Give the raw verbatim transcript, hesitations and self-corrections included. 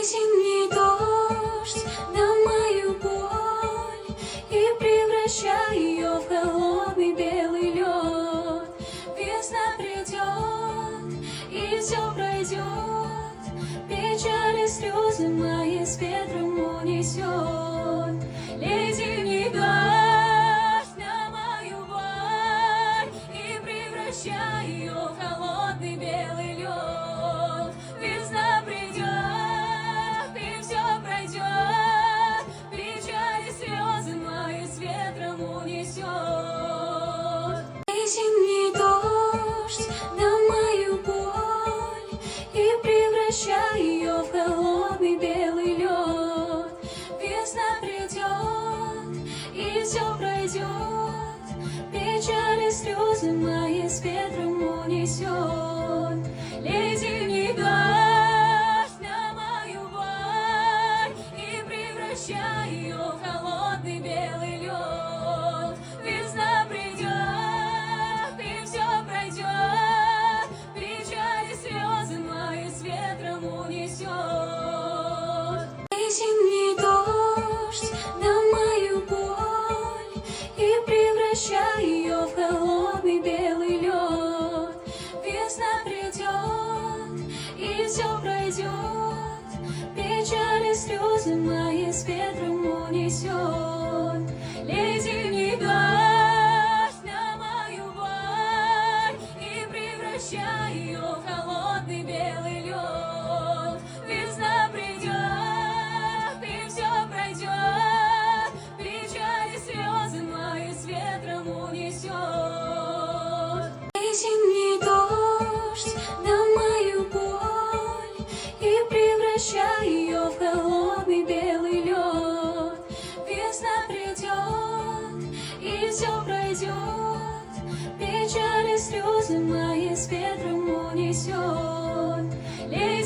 Зимний дождь на мою боль и превращай ее в холодный белый лед. Весна придет и все пройдет, печали, слезы мои с ветром унесет. Ледяный дождь на мою боль и превращай ее в холодный белый лед. Весна придет и все пройдет, печали, слезы мои с ветром унесет. Зимний дождь на мою боль и превращай ее в холодный белый лед. Весна придет и все пройдет, печали, слезы мои с ветром унесет. Ледяный дождь на мою боль и превращай ее в холодный белый лед. Весна придет и все пройдет, печали, слезы мои с ветром унесет. Зимний дождь на мою боль и превращай ее в холодный белый лед. Весна придет и все пройдет, печали, слезы мои с ветром унесет. Ледяный дождь на мою боль и превращай ее в холодный белый лед. Весна придет и все пройдет, печали, слезы мои с ветром унесет. Зимний дождь на мою боль и превращай ее в холодный белый лед. Весна придет и все пройдет, печали, слезы мои с ветром унесет.